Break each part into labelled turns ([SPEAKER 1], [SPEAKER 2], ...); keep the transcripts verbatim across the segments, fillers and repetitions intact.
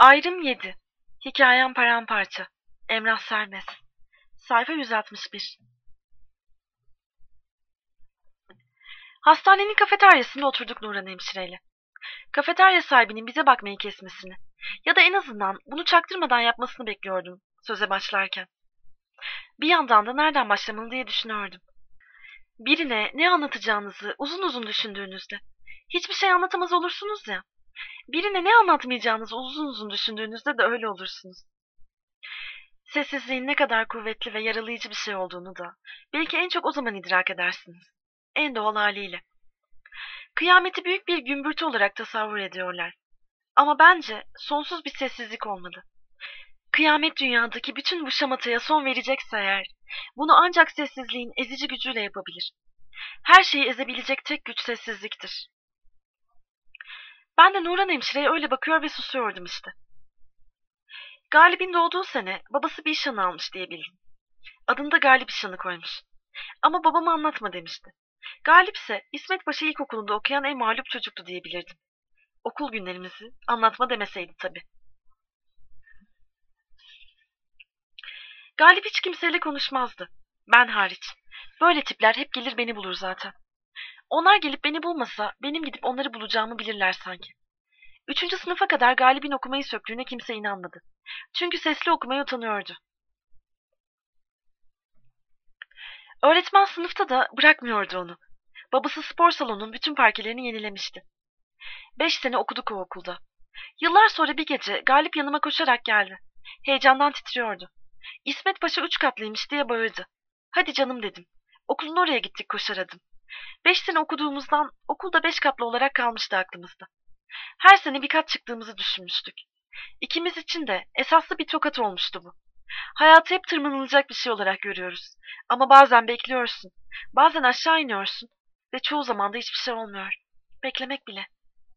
[SPEAKER 1] Ayrım yedi. Hikayem paramparça. Emrah Sermez. Sayfa yüz altmış bir. Hastanenin kafeteryasında oturduk Nurhan hemşireyle. Kafeterya sahibinin bize bakmayı kesmesini ya da en azından bunu çaktırmadan yapmasını bekliyordum söze başlarken. Bir yandan da nereden başlamalı diye düşünüyordum. Birine ne anlatacağınızı uzun uzun düşündüğünüzde hiçbir şey anlatamaz olursunuz ya. Birine ne anlatmayacağınızı uzun uzun düşündüğünüzde de öyle olursunuz. Sessizliğin ne kadar kuvvetli ve yaralayıcı bir şey olduğunu da belki en çok o zaman idrak edersiniz. En doğal haliyle. Kıyameti büyük bir gümbürtü olarak tasavvur ediyorlar. Ama bence sonsuz bir sessizlik olmalı. Kıyamet dünyadaki bütün bu şamataya son verecekse eğer, bunu ancak sessizliğin ezici gücüyle yapabilir. Her şeyi ezebilecek tek güç sessizliktir. Ben de Nurhan hemşireye öyle bakıyor ve susuyordum işte. Galip'in doğduğu sene babası bir işhanı almış diye bildim. Adını da Galip işhanı koymuş. Ama babama anlatma demişti. Galip ise İsmet Paşa İlkokulu'nda okuyan en mağlup çocuktu diyebilirdim. Okul günlerimizi anlatma demeseydi tabii. Galip hiç kimseyle konuşmazdı. Ben hariç. Böyle tipler hep gelir beni bulur zaten. Onlar gelip beni bulmasa benim gidip onları bulacağımı bilirler sanki. Üçüncü sınıfa kadar Galip'in okumayı söktüğüne kimse inanmadı. Çünkü sesli okumaya utanıyordu. Öğretmen sınıfta da bırakmıyordu onu. Babası spor salonunun bütün parkelerini yenilemişti. Beş sene okuduk o okulda. Yıllar sonra bir gece Galip yanıma koşarak geldi. Heyecandan titriyordu. İsmet Paşa üç katlıymış diye bağırdı. Hadi canım dedim. Okulun oraya gittik koşar adım. Beş sene okuduğumuzdan okulda beş katlı olarak kalmıştı aklımızda. Her sene bir kat çıktığımızı düşünmüştük. İkimiz için de esaslı bir tokat olmuştu bu. Hayatı hep tırmanılacak bir şey olarak görüyoruz. Ama bazen bekliyorsun, bazen aşağı iniyorsun ve çoğu zaman da hiçbir şey olmuyor. Beklemek bile.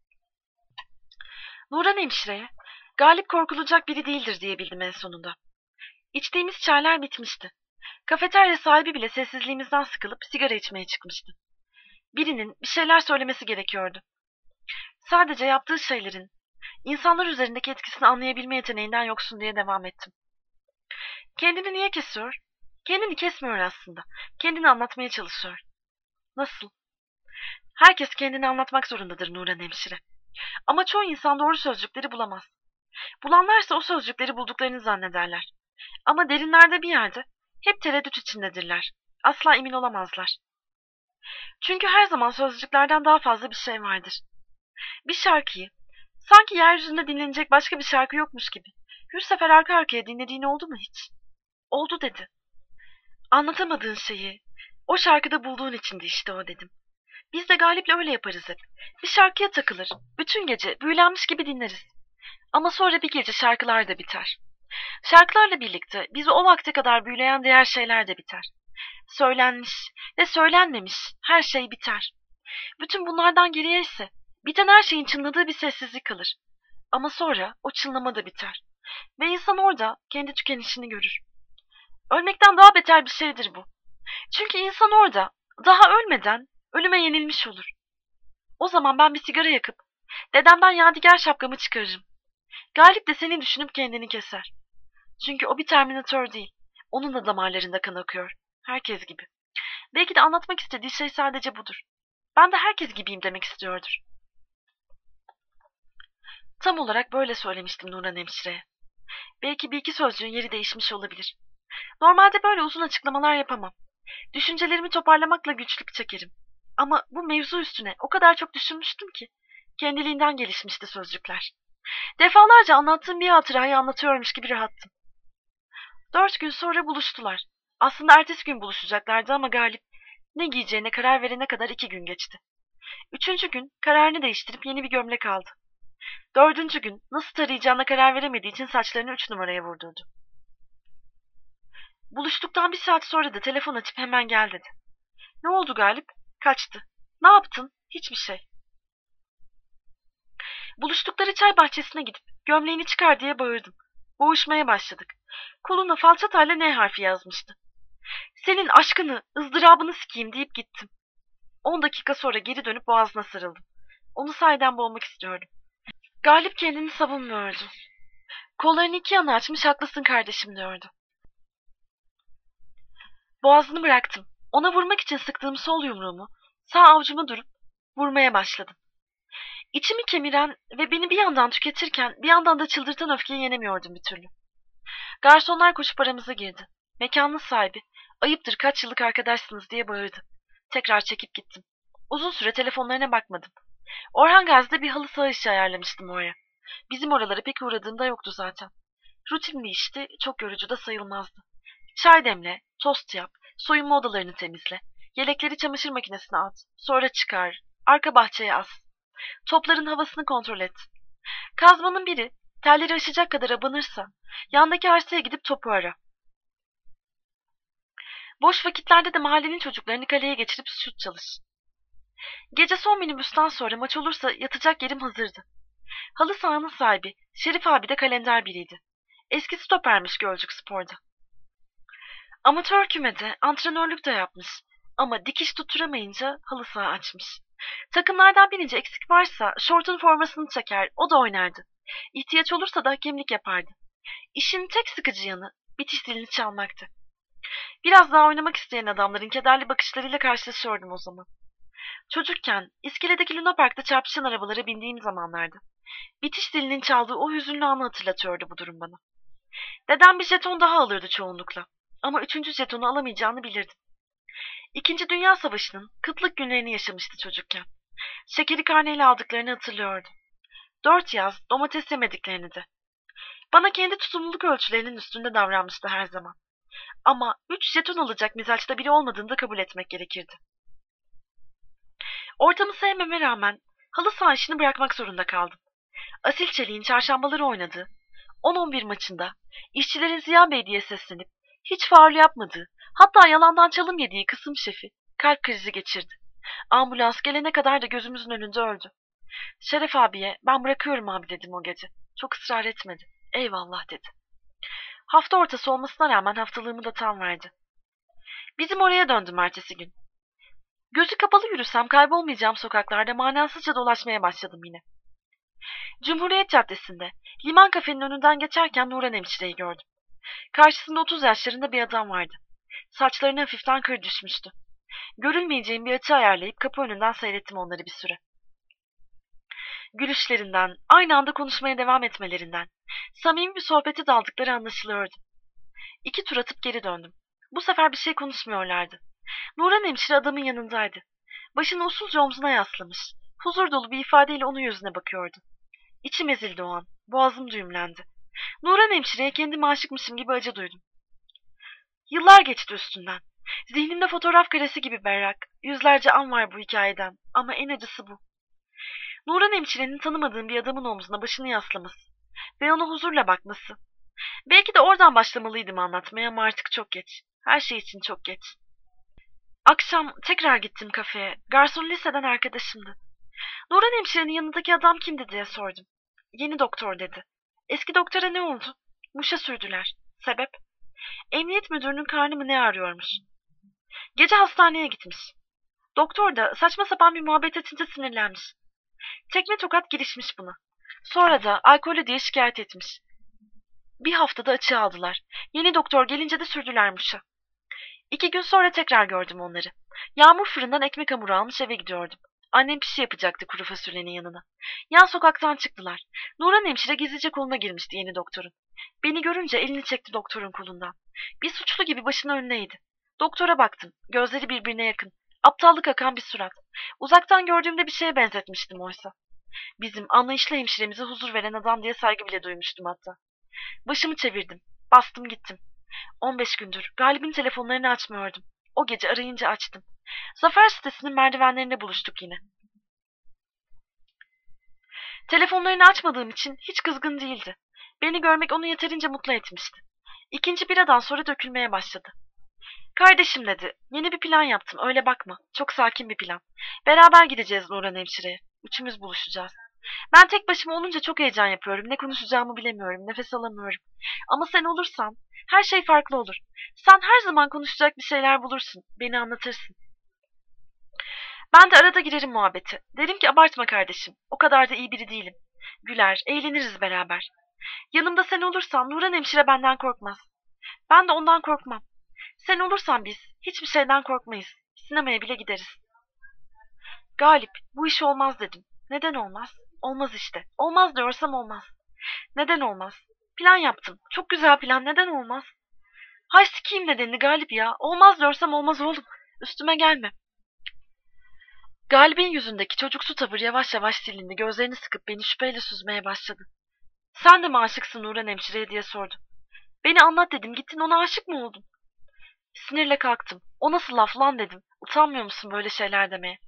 [SPEAKER 1] Nurhan hemşireye, Galip korkulacak biri değildir diyebildim en sonunda. İçtiğimiz çaylar bitmişti. Kafeterya sahibi bile sessizliğimizden sıkılıp sigara içmeye çıkmıştı. Birinin bir şeyler söylemesi gerekiyordu. Sadece yaptığı şeylerin insanlar üzerindeki etkisini anlayabilme yeteneğinden yoksun diye devam ettim. Kendini niye kesiyor? Kendini kesmiyor aslında. Kendini anlatmaya çalışıyor. Nasıl? Herkes kendini anlatmak zorundadır Nurhan hemşire. Ama çoğu insan doğru sözcükleri bulamaz. Bulanlarsa o sözcükleri bulduklarını zannederler. Ama derinlerde bir yerde hep tereddüt içindedirler. Asla emin olamazlar. Çünkü her zaman sözcüklerden daha fazla bir şey vardır. Bir şarkıyı, sanki yeryüzünde dinlenecek başka bir şarkı yokmuş gibi, yüz sefer arka arkaya dinlediğin oldu mu hiç? Oldu dedi. Anlatamadığın şeyi, o şarkıda bulduğun içindi işte o dedim. Biz de Galip'le öyle yaparız hep. Bir şarkıya takılır, bütün gece büyülenmiş gibi dinleriz. Ama sonra bir gece şarkılar da biter. Şarkılarla birlikte bizi o vakte kadar büyüleyen diğer şeyler de biter. Söylenmiş ve söylenmemiş her şey biter. Bütün bunlardan geriye ise biten her şeyin çınladığı bir sessizlik kalır. Ama sonra o çınlama da biter. Ve insan orada kendi tükenişini görür. Ölmekten daha beter bir şeydir bu. Çünkü insan orada daha ölmeden ölüme yenilmiş olur. O zaman ben bir sigara yakıp dedemden yadigar şapkamı çıkarırım. Galip de seni düşünüp kendini keser. Çünkü o bir terminatör değil. Onun da damarlarında kan akıyor. Herkes gibi. Belki de anlatmak istediği şey sadece budur. Ben de herkes gibiyim demek istiyordur. Tam olarak böyle söylemiştim Nurhan hemşireye. Belki bir iki sözcüğün yeri değişmiş olabilir. Normalde böyle uzun açıklamalar yapamam. Düşüncelerimi toparlamakla güçlük çekerim. Ama bu mevzu üstüne o kadar çok düşünmüştüm ki kendiliğinden gelişmişti sözcükler. Defalarca anlattığım bir hatırayı anlatıyormuş gibi rahattım. Dört gün sonra buluştular. Aslında ertesi gün buluşacaklardı ama Galip ne giyeceğine karar verene kadar iki gün geçti. Üçüncü gün kararını değiştirip yeni bir gömlek aldı. Dördüncü gün nasıl tarayacağına karar veremediği için saçlarını üç numaraya vurdurdu. Buluştuktan bir saat sonra da telefon açıp hemen gel dedi. Ne oldu Galip? Kaçtı. Ne yaptın? Hiçbir şey. Buluştukları çay bahçesine gidip gömleğini çıkar diye bağırdım. Boğuşmaya başladık. Koluna falçatayla N harfi yazmıştı. Senin aşkını, ızdırabını sikeyim deyip gittim. On dakika sonra geri dönüp boğazına sarıldım. Onu sahiden boğmak istiyordum. Galip kendini savunmuyordu. Kollarını iki yana açmış, haklısın kardeşim diyordu. Boğazını bıraktım. Ona vurmak için sıktığım sol yumruğumu sağ avucuma durup vurmaya başladım. İçimi kemiren ve beni bir yandan tüketirken bir yandan da çıldırtan öfkeyi yenemiyordum bir türlü. Garsonlar koşup aramıza girdi. Mekanın sahibi, ayıptır kaç yıllık arkadaşsınız diye bağırdı. Tekrar çekip gittim. Uzun süre telefonlarına bakmadım. Orhan Gazi'de bir halı saha işi ayarlamıştım oraya. Bizim oralara pek uğradığımda yoktu zaten. Rutin bir işti, çok yorucu da sayılmazdı. Çay demle, tost yap, soyunma odalarını temizle, yelekleri çamaşır makinesine at, sonra çıkar, arka bahçeye as. Topların havasını kontrol et. Kazmanın biri telleri aşacak kadar abanırsa, yandaki arsaya gidip topu ara. Boş vakitlerde de mahallenin çocuklarını kaleye geçirip şut çalış. Gece son minibüsten sonra maç olursa yatacak yerim hazırdı. Halı sahanın sahibi Şerif abi de kalender biriydi. Eski stopermiş Gölcük Spor'da. Amatör kümede antrenörlük de yapmış. Ama dikiş tutturamayınca halı saha açmış. Takımlardan birinci eksik varsa şortun formasını çeker, o da oynardı. İhtiyaç olursa da hakemlik yapardı. İşin tek sıkıcı yanı bitiş zilini çalmaktı. Biraz daha oynamak isteyen adamların kederli bakışlarıyla karşılaşıyordum o zaman. Çocukken iskeledeki Luna Park'ta çarpışan arabalara bindiğim zamanlardı. Bitiş zilinin çaldığı o hüzünlü anı hatırlatıyordu bu durum bana. Dedem bir jeton daha alırdı çoğunlukla. Ama üçüncü jetonu alamayacağını bilirdim. İkinci Dünya Savaşı'nın kıtlık günlerini yaşamıştı çocukken. Şekeri karneyle aldıklarını hatırlıyordu. Dört yaz domates yemediklerini de. Bana kendi tutumluluk ölçülerinin üstünde davranmıştı her zaman. Ama üç jeton alacak mizaçta biri olmadığını da kabul etmek gerekirdi. Ortamı sevmeme rağmen halı saha işini bırakmak zorunda kaldım. Asil Çelik'in çarşambaları oynadığı on on bir maçında işçilerin Ziya Bey diye seslenip hiç faul yapmadığı, hatta yalandan çalım yediği kısım şefi kalp krizi geçirdi. Ambulans gelene kadar da gözümüzün önünde öldü. Şeref abiye ben bırakıyorum abi dedim o gece. Çok ısrar etmedi. Eyvallah dedi. Hafta ortası olmasına rağmen haftalığımı da tam verdi. Bizim oraya döndüm ertesi gün. Gözü kapalı yürüsem kaybolmayacağım sokaklarda manasızca dolaşmaya başladım yine. Cumhuriyet Caddesi'nde liman kafenin önünden geçerken Nuran hemşireyi gördüm. Karşısında otuz yaşlarında bir adam vardı. Saçlarına hafiften kır düşmüştü. Görülmeyeceğim bir açı ayarlayıp kapı önünden seyrettim onları bir süre. Gülüşlerinden, aynı anda konuşmaya devam etmelerinden, samimi bir sohbete daldıkları anlaşılıyordu. İki tur atıp geri döndüm. Bu sefer bir şey konuşmuyorlardı. Nuran hemşire adamın yanındaydı. Başını usulca omzuna yaslamış. Huzur dolu bir ifadeyle onun yüzüne bakıyordu. İçim ezildi o an. Boğazım düğümlendi. Nuran hemşireye kendimi aşıkmışım gibi acı duydum. Yıllar geçti üstünden. Zihnimde fotoğraf karesi gibi berrak. Yüzlerce an var bu hikayeden. Ama en acısı bu. Nuran hemşirenin tanımadığım bir adamın omzuna başını yaslaması. Ve ona huzurla bakması. Belki de oradan başlamalıydım anlatmaya ama artık çok geç. Her şey için çok geç. Akşam tekrar gittim kafeye. Garson liseden arkadaşımdı. Nuran hemşirenin yanındaki adam kimdi diye sordum. Yeni doktor dedi. Eski doktora ne oldu? Muş'a sürdüler. Sebep? Emniyet müdürünün karnı mı ne ağrıyormuş? Gece hastaneye gitmiş. Doktor da saçma sapan bir muhabbet açınca sinirlenmiş. Tekme tokat girişmiş buna. Sonra da alkolü diye şikayet etmiş. Bir haftada açığa aldılar. Yeni doktor gelince de sürdüler Muş'a. İki gün sonra tekrar gördüm onları. Yağmur fırından ekmek hamuru almış eve gidiyordum. Annem pişi yapacaktı kuru fasulyenin yanına. Yan sokaktan çıktılar. Nuran hemşire gizlice koluna girmişti yeni doktorun. Beni görünce elini çekti doktorun kolundan. Bir suçlu gibi başını önüne eğdi. Doktora baktım. Gözleri birbirine yakın. Aptallık akan bir surat. Uzaktan gördüğümde bir şeye benzetmiştim oysa. Bizim anlayışlı hemşiremize huzur veren adam diye saygı bile duymuştum hatta. Başımı çevirdim. Bastım gittim. on beş gündür Galip'in telefonlarını açmıyordum. O gece arayınca açtım. Zafer sitesinin merdivenlerinde buluştuk yine. Telefonlarını açmadığım için hiç kızgın değildi. Beni görmek onu yeterince mutlu etmişti. İkinci biradan sonra dökülmeye başladı. Kardeşim dedi, yeni bir plan yaptım, öyle bakma. Çok sakin bir plan. Beraber gideceğiz Nurhan hemşireye. Üçümüz buluşacağız. Ben tek başıma olunca çok heyecan yapıyorum. Ne konuşacağımı bilemiyorum, nefes alamıyorum. Ama sen olursan her şey farklı olur. Sen her zaman konuşacak bir şeyler bulursun, beni anlatırsın. Ben de arada girerim muhabbete. Derim ki abartma kardeşim, o kadar da iyi biri değilim. Güler, eğleniriz beraber. Yanımda sen olursan Nuran hemşire benden korkmaz. Ben de ondan korkmam. Sen olursan biz hiçbir şeyden korkmayız. Sinemaya bile gideriz. Galip, bu iş olmaz dedim. Neden olmaz? Olmaz işte. Olmaz diyorsam olmaz. Neden olmaz? Plan yaptım. Çok güzel plan. Neden olmaz? Hay sikiyim nedenini Galip ya. Olmaz diyorsam olmaz oğlum. Üstüme gelme. Galip'in yüzündeki çocuksu tavır yavaş yavaş silindi. Gözlerini sıkıp beni şüpheyle süzmeye başladı. Sen de mi aşıksın Nuran hemşireye diye sordu. Beni anlat dedim. Gittin ona aşık mı oldun? Sinirle kalktım. O nasıl laf lan dedim. Utanmıyor musun böyle şeyler demeye?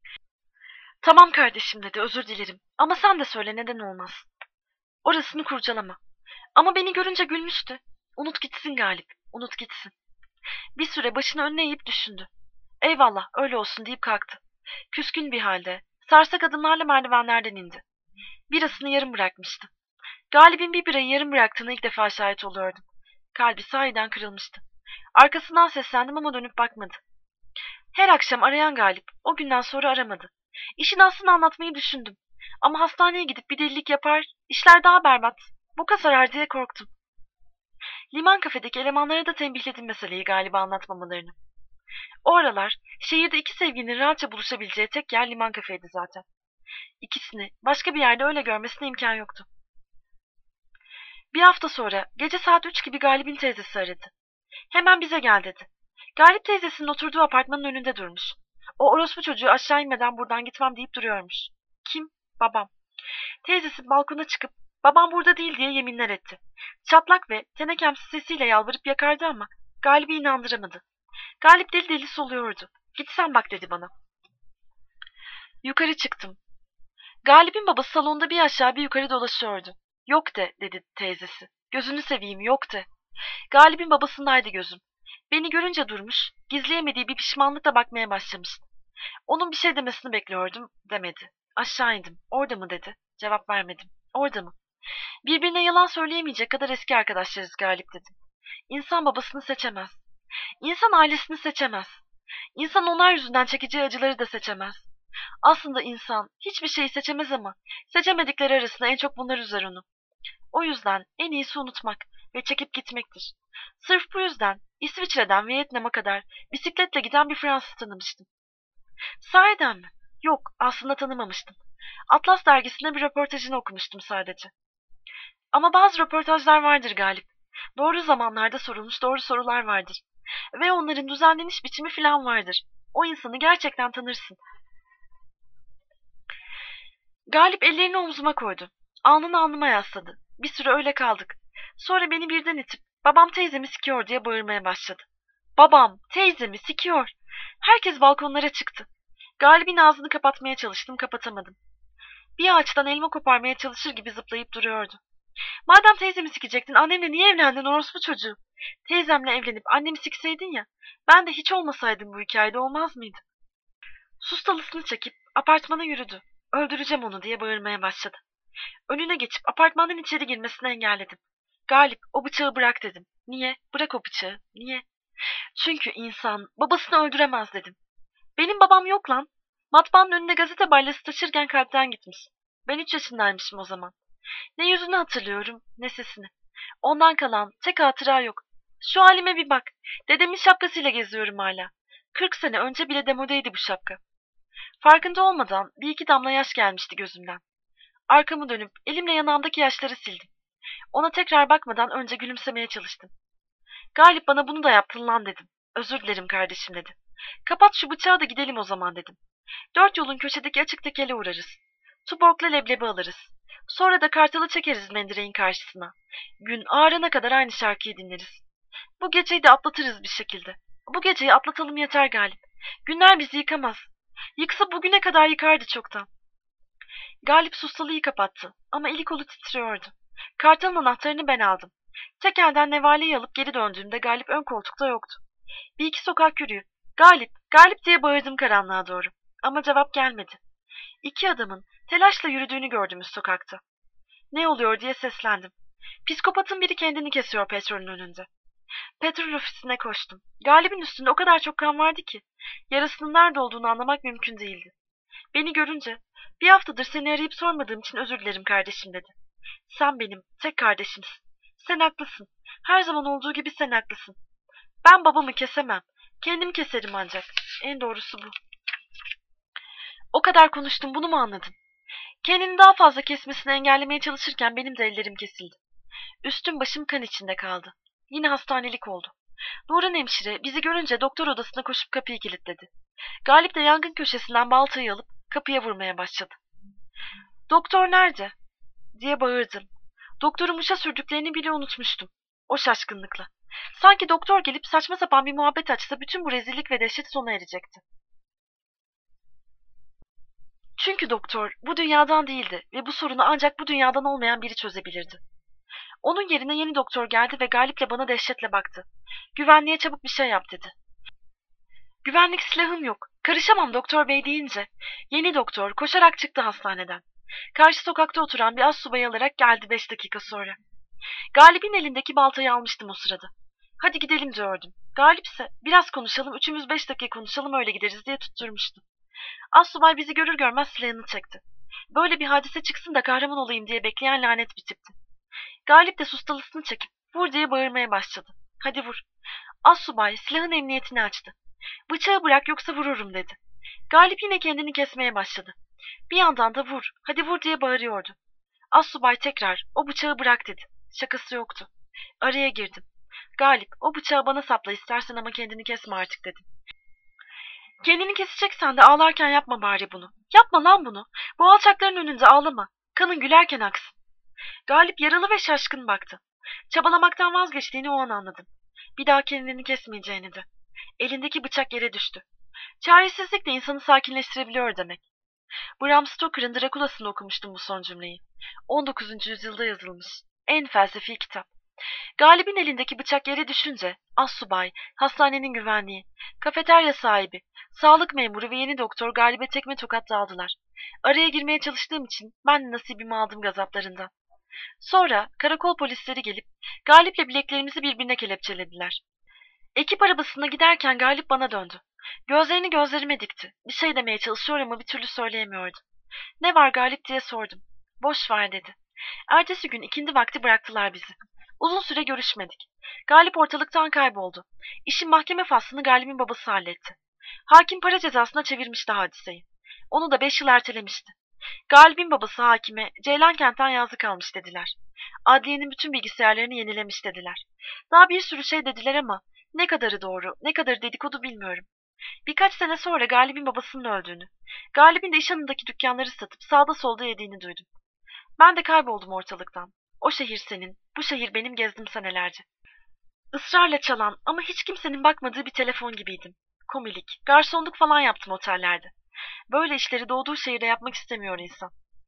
[SPEAKER 1] Tamam kardeşim dedi. Özür dilerim. Ama sen de söyle neden olmaz. Orasını kurcalama. Ama beni görünce gülmüştü. Unut gitsin Galip. Unut gitsin. Bir süre başını önüne eğip düşündü. Eyvallah öyle olsun deyip kalktı. Küskün bir halde, sarsak adımlarla merdivenlerden indi. Birasını yarım bırakmıştı. Galip'in bir birayı yarım bıraktığına ilk defa şahit oluyordum. Kalbi sahiden kırılmıştı. Arkasından seslendim ama dönüp bakmadı. Her akşam arayan Galip o günden sonra aramadı. İşin aslını anlatmayı düşündüm. Ama hastaneye gidip bir delilik yapar, işler daha berbat. Boka sarar diye korktum. Liman kafedeki elemanlara da tembihledim meseleyi Galip'e anlatmamalarını. O aralar şehirde iki sevginin rahatça buluşabileceği tek yer liman kafeydi zaten. İkisini başka bir yerde öyle görmesine imkan yoktu. Bir hafta sonra gece saat üç gibi Galip'in teyzesi aradı. Hemen bize gel dedi. Galip teyzesinin oturduğu apartmanın önünde durmuş. O orospu çocuğu aşağı inmeden buradan gitmem deyip duruyormuş. Kim? Babam. Teyzesi balkona çıkıp babam burada değil diye yeminler etti. Çatlak ve tenekemsi sesiyle yalvarıp yakardı ama Galip'i inandıramadı. Galip deli deli soluyordu. Git sen bak dedi bana. Yukarı çıktım. Galip'in babası salonda bir aşağı bir yukarı dolaşıyordu. Yok de dedi teyzesi. Gözünü seveyim yok de. Galip'in babasındaydı gözüm. Beni görünce durmuş, gizleyemediği bir pişmanlıkla bakmaya başlamıştı. Onun bir şey demesini bekliyordum, demedi. Aşağı indim. Orada mı dedi. Cevap vermedim. Orada mı? Birbirine yalan söyleyemeyecek kadar eski arkadaşlarız Galip dedim. İnsan babasını seçemez. İnsan ailesini seçemez. İnsan onlar yüzünden çekeceği acıları da seçemez. Aslında insan hiçbir şeyi seçemez ama seçemedikleri arasında en çok bunlar üzer onu. O yüzden en iyisi unutmak ve çekip gitmektir. Sırf bu yüzden İsviçre'den Vietnam'a kadar bisikletle giden bir Fransız tanımıştım. Sahiden mi? Yok, aslında tanımamıştım. Atlas dergisinde bir röportajını okumuştum sadece. Ama bazı röportajlar vardır Galip. Doğru zamanlarda sorulmuş doğru sorular vardır. Ve onların düzenleniş biçimi falan vardır. O insanı gerçekten tanırsın. Galip ellerini omzuma koydu. Alnını alnıma yasladı. Bir süre öyle kaldık. Sonra beni birden itip babam teyzemi sikiyor diye bağırmaya başladı. Babam teyzemi sikiyor. Herkes balkonlara çıktı. Galip'in ağzını kapatmaya çalıştım, kapatamadım. Bir ağaçtan elma koparmaya çalışır gibi zıplayıp duruyordu. Madem teyzemi sikecektin, annemle niye evlendin orospu çocuğu? Teyzemle evlenip annemi sikseydin ya, ben de hiç olmasaydım bu hikayede olmaz mıydı? Sustalısını çekip apartmana yürüdü. Öldüreceğim onu diye bağırmaya başladı. Önüne geçip apartmandan içeri girmesini engelledim. Galip, o bıçağı bırak dedim. Niye? Bırak o bıçağı. Niye? Çünkü insan babasını öldüremez dedim. Benim babam yok lan. Matbaanın önünde gazete balyası taşırken kalpten gitmiş. Ben üç yaşındaymışım o zaman. Ne yüzünü hatırlıyorum, ne sesini. Ondan kalan tek hatıra yok. Şu halime bir bak. Dedemin şapkasıyla geziyorum hala. Kırk sene önce bile demodeydi bu şapka. Farkında olmadan bir iki damla yaş gelmişti gözümden. Arkamı dönüp elimle yanağımdaki yaşları sildim. Ona tekrar bakmadan önce gülümsemeye çalıştım. Galip bana bunu da yaptın lan dedim. Özür dilerim kardeşim dedi. Kapat şu bıçağı da gidelim o zaman dedim. Dört yolun köşedeki açık tekele uğrarız. Tuborgla leblebi alırız. Sonra da kartalı çekeriz mendireğin karşısına. Gün ağarana kadar aynı şarkıyı dinleriz. Bu geceyi de atlatırız bir şekilde. Bu geceyi atlatalım yeter Galip. Günler bizi yıkamaz. Yıksa bugüne kadar yıkardı çoktan. Galip sustalıyı kapattı ama eli kolu titriyordu. Kartalın anahtarını ben aldım. Tek elden nevaleyi alıp geri döndüğümde Galip ön koltukta yoktu. Bir iki sokak yürüyüp Galip, Galip diye bağırdım karanlığa doğru. Ama cevap gelmedi. İki adamın telaşla yürüdüğünü gördüm üst sokakta. Ne oluyor diye seslendim. Psikopatın biri kendini kesiyor petrolün önünde. Petrol ofisine koştum. Galip'in üstünde o kadar çok kan vardı ki yarasının nerede olduğunu anlamak mümkün değildi. Beni görünce bir haftadır seni arayıp sormadığım için özür dilerim kardeşim dedi. Sen benim tek kardeşimsin. Sen haklısın. Her zaman olduğu gibi sen haklısın. Ben babamı kesemem. Kendim keserim ancak. En doğrusu bu. O kadar konuştum, bunu mu anladın? Kendini daha fazla kesmesini engellemeye çalışırken benim de ellerim kesildi. Üstüm başım kan içinde kaldı. Yine hastanelik oldu. Nuran hemşire bizi görünce doktor odasına koşup kapıyı kilitledi. Galip de yangın köşesinden baltayı alıp kapıya vurmaya başladı. "Doktor nerede?" diye bağırdım. Doktoru muşa sürdüklerini bile unutmuştum. O şaşkınlıkla. Sanki doktor gelip saçma sapan bir muhabbet açsa bütün bu rezillik ve dehşet sona erecekti. Çünkü doktor bu dünyadan değildi ve bu sorunu ancak bu dünyadan olmayan biri çözebilirdi. Onun yerine yeni doktor geldi ve Galip'le bana dehşetle baktı. "Güvenliğe çabuk bir şey yap," dedi. "Güvenlik silahım yok. Karışamam doktor bey," deyince yeni doktor koşarak çıktı hastaneden. Karşı sokakta oturan bir astsubayı alarak geldi beş dakika sonra. Galip'in elindeki baltayı almıştım o sırada. "Hadi gidelim," diyordum. Galip ise "Biraz konuşalım, üçümüz beş dakika konuşalım öyle gideriz," diye tutturmuştu. Astsubay bizi görür görmez silahını çekti. Böyle bir hadise çıksın da kahraman olayım diye bekleyen lanet bir tipti. Galip de sustalısını çekip "Vur," diye bağırmaya başladı. "Hadi vur." Astsubay silahın emniyetini açtı. "Bıçağı bırak yoksa vururum," dedi. Galip yine kendini kesmeye başladı. Bir yandan da "Vur, hadi vur," diye bağırıyordu. Astsubay tekrar "O bıçağı bırak," dedi. Şakası yoktu. Araya girdim. "Galip, o bıçağı bana sapla istersen ama kendini kesme artık," dedim. "Kendini keseceksen de ağlarken yapma bari bunu. Yapma lan bunu. Bu alçakların önünde ağlama. Kanın gülerken aksın." Galip yaralı ve şaşkın baktı. Çabalamaktan vazgeçtiğini o an anladım. Bir daha kendini kesmeyeceğini de. Elindeki bıçak yere düştü. Çaresizlik de insanı sakinleştirebiliyor demek. Bram Stoker'ın Drakula'sında okumuştum bu son cümleyi. on dokuzuncu yüzyılda yazılmış. En felsefi kitap. Galip'in elindeki bıçak yere düşünce astsubay, hastanenin güvenliği, kafeterya sahibi, sağlık memuru ve yeni doktor Galip'e tekme tokat daldılar. Araya girmeye çalıştığım için ben de nasibimi aldım gazaplarından. Sonra karakol polisleri gelip Galip'le bileklerimizi birbirine kelepçelediler. Ekip arabasına giderken Galip bana döndü. Gözlerini gözlerime dikti. Bir şey demeye çalışıyor ama bir türlü söyleyemiyordu. "Ne var Galip?" diye sordum. "Boş ver," dedi. Ertesi gün ikindi vakti bıraktılar bizi. Uzun süre görüşmedik. Galip ortalıktan kayboldu. İşin mahkeme faslını Galip'in babası halletti. Hakim para cezasına çevirmişti hadiseyi. Onu da beş yıl ertelemişti. Galip'in babası hakime Ceylankent'ten yazı kalmış dediler. Adliyenin bütün bilgisayarlarını yenilemiş dediler. Daha bir sürü şey dediler ama ne kadarı doğru, ne kadarı dedikodu bilmiyorum. Birkaç sene sonra Galip'in babasının öldüğünü, Galip'in de iş yanındaki dükkanları satıp sağda solda yediğini duydum. Ben de kayboldum ortalıktan. O şehir senin, bu şehir benim gezdim senelerce. Israrla çalan ama hiç kimsenin bakmadığı bir telefon gibiydim. Komilik, garsonluk falan yaptım otellerde. Böyle işleri doğduğu şehirde yapmak istemiyor insan.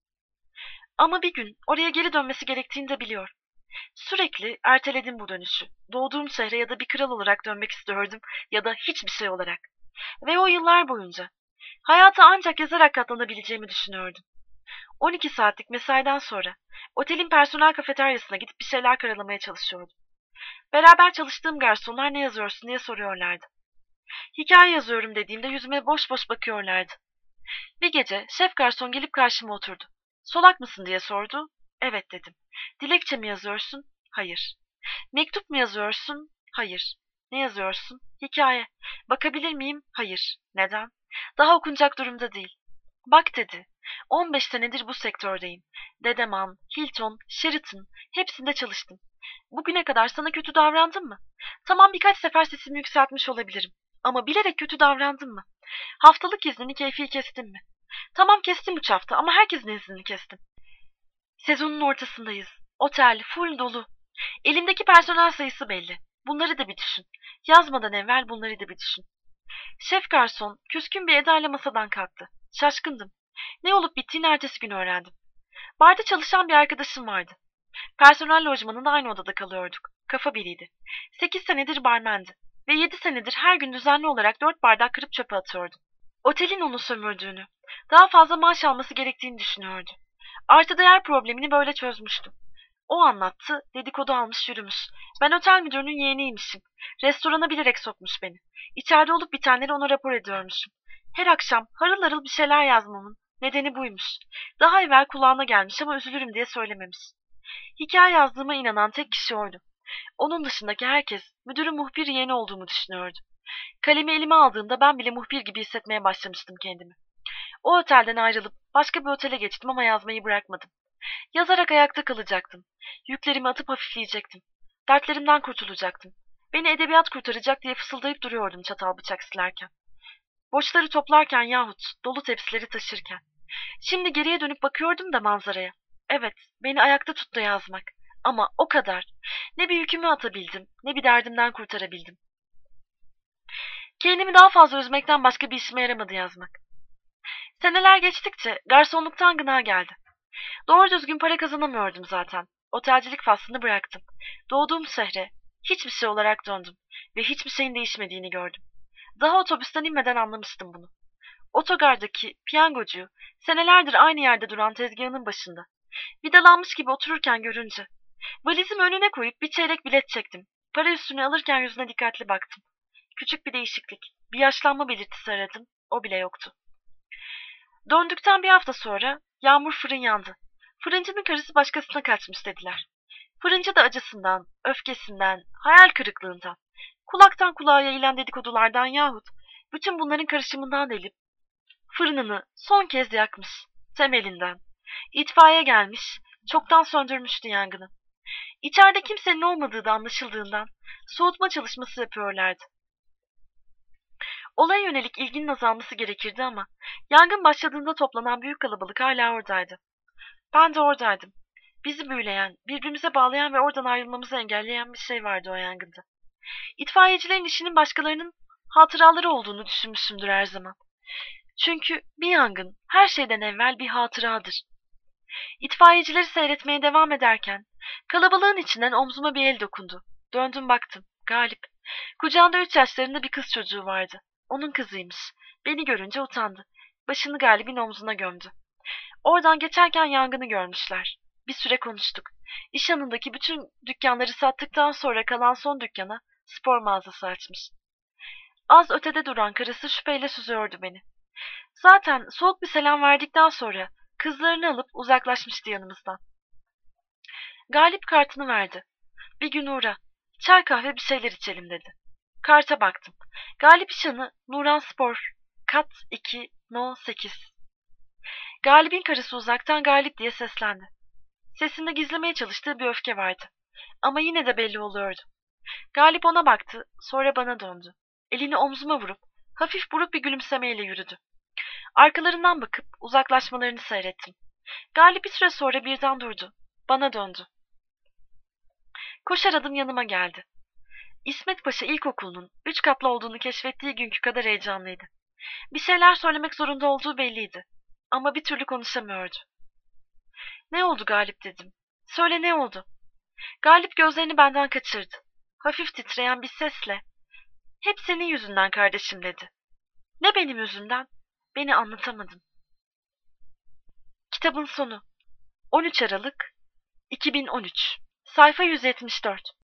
[SPEAKER 1] Ama bir gün oraya geri dönmesi gerektiğini de biliyor. Sürekli erteledim bu dönüşü. Doğduğum şehre ya da bir kral olarak dönmek istiyordum ya da hiçbir şey olarak. Ve o yıllar boyunca hayata ancak yazarak katlanabileceğimi düşünüyordum. on iki saatlik mesaiden sonra otelin personel kafeteryasına gidip bir şeyler karalamaya çalışıyordum. Beraber çalıştığım garsonlar ne yazıyorsun diye soruyorlardı. Hikaye yazıyorum dediğimde yüzüme boş boş bakıyorlardı. Bir gece şef garson gelip karşıma oturdu. Solak mısın diye sordu. Evet dedim. Dilekçe mi yazıyorsun? Hayır. Mektup mu yazıyorsun? Hayır. Ne yazıyorsun? Hikaye. Bakabilir miyim? Hayır. Neden? Daha okunacak durumda değil. Bak dedi. on beş senedir bu sektördeyim. Dedeman, Hilton, Sheraton hepsinde çalıştım. Bugüne kadar sana kötü davrandım mı? Tamam birkaç sefer sesimi yükseltmiş olabilirim. Ama bilerek kötü davrandım mı? Haftalık iznini keyfi kestim mi? Tamam kestim üç hafta ama herkesin iznini kestim. Sezonun ortasındayız. Otel full dolu. Elimdeki personel sayısı belli. Bunları da bir düşün. Yazmadan evvel bunları da bir düşün. Şef garson küskün bir edayla masadan kalktı. Şaşkındım. Ne olup bittiğini ertesi gün öğrendim. Barda çalışan bir arkadaşım vardı. Personel lojmanında aynı odada kalıyorduk. Kafa biriydi. Sekiz senedir barmendi. Ve yedi senedir her gün düzenli olarak dört bardak kırıp çöpe atıyordu. Otelin onu sömürdüğünü, daha fazla maaş alması gerektiğini düşünüyordu. Artı değer problemini böyle çözmüştüm. O anlattı, dedikodu almış yürümüş. Ben otel müdürünün yeğeniymişim. Restorana bilerek sokmuş beni. İçeride olup bitenleri ona rapor ediyormuşum. Her akşam harıl harıl bir şeyler yazmamın nedeni buymuş. Daha evvel kulağına gelmiş ama üzülürüm diye söylememiş. Hikaye yazdığıma inanan tek kişi oydu. Onun dışındaki herkes müdürün muhbir yeğeni olduğumu düşünüyordu. Kalemi elime aldığımda ben bile muhbir gibi hissetmeye başlamıştım kendimi. O otelden ayrılıp başka bir otele geçtim ama yazmayı bırakmadım. Yazarak ayakta kalacaktım. Yüklerimi atıp hafifleyecektim. Dertlerimden kurtulacaktım. Beni edebiyat kurtaracak diye fısıldayıp duruyordum çatal bıçak silerken. Boşları toplarken yahut dolu tepsileri taşırken. Şimdi geriye dönüp bakıyordum da manzaraya. Evet, beni ayakta tuttu yazmak. Ama o kadar. Ne bir yükümü atabildim, ne bir derdimden kurtarabildim. Kendimi daha fazla üzmekten başka bir işime yaramadı yazmak. Seneler geçtikçe garsonluktan gına geldi. Doğru düzgün para kazanamıyordum zaten. Otelcilik faslını bıraktım. Doğduğum şehre hiçbir şey olarak döndüm ve hiçbir şeyin değişmediğini gördüm. Daha otobüsten inmeden anlamıştım bunu. Otogardaki piyangocuyu senelerdir aynı yerde duran tezgahının başında vidalanmış gibi otururken görünce valizimi önüne koyup bir çeyrek bilet çektim. Para üstünü alırken yüzüne dikkatli baktım. Küçük bir değişiklik, bir yaşlanma belirtisi aradım. O bile yoktu. Döndükten bir hafta sonra yağmur fırın yandı. Fırıncının karısı başkasına kaçmış dediler. Fırıncı da acısından, öfkesinden, hayal kırıklığından, kulaktan kulağa yayılan dedikodulardan yahut bütün bunların karışımından delip fırınını son kez yakmış, temelinden. İtfaiye gelmiş, çoktan söndürmüştü yangını. İçeride kimsenin olmadığı da anlaşıldığından soğutma çalışması yapıyorlardı. Olaya yönelik ilginin azalması gerekirdi ama yangın başladığında toplanan büyük kalabalık hala oradaydı. Ben de oradaydım. Bizi büyüleyen, birbirimize bağlayan ve oradan ayrılmamızı engelleyen bir şey vardı o yangında. İtfaiyecilerin işinin başkalarının hatıraları olduğunu düşünmüşümdür her zaman. Çünkü bir yangın her şeyden evvel bir hatıradır. İtfaiyecileri seyretmeye devam ederken kalabalığın içinden omzuma bir el dokundu. Döndüm baktım. Galip. Kucağında üç yaşlarında bir kız çocuğu vardı. Onun kızıymış. Beni görünce utandı. Başını Galip'in omzuna gömdü. Oradan geçerken yangını görmüşler. Bir süre konuştuk. İş yanındaki bütün dükkanları sattıktan sonra kalan son dükkana spor mağazası açmış. Az ötede duran karısı şüpheyle süzüyordu beni. Zaten soğuk bir selam verdikten sonra kızlarını alıp uzaklaşmıştı yanımızdan. Galip kartını verdi. Bir gün uğra. Çay kahve bir şeyler içelim dedi. Karta baktım. Galip İşan'ı Nuran Spor. Kat iki, No sekiz. Galip'in karısı uzaktan Galip diye seslendi. Sesinde gizlemeye çalıştığı bir öfke vardı. Ama yine de belli oluyordu. Galip ona baktı, sonra bana döndü. Elini omzuma vurup, hafif buruk bir gülümsemeyle yürüdü. Arkalarından bakıp uzaklaşmalarını seyrettim. Galip bir süre sonra birden durdu. Bana döndü. Koşar adım yanıma geldi. İsmet Paşa İlkokulu'nun üç katlı olduğunu keşfettiği günkü kadar heyecanlıydı. Bir şeyler söylemek zorunda olduğu belliydi. Ama bir türlü konuşamıyordu. Ne oldu Galip dedim. Söyle ne oldu? Galip gözlerini benden kaçırdı. Hafif titreyen bir sesle hep senin yüzünden kardeşim dedi. Ne benim yüzümden? Beni anlatamadım. Kitabın sonu. on üç Aralık iki bin on üç. Sayfa yüz yetmiş dört.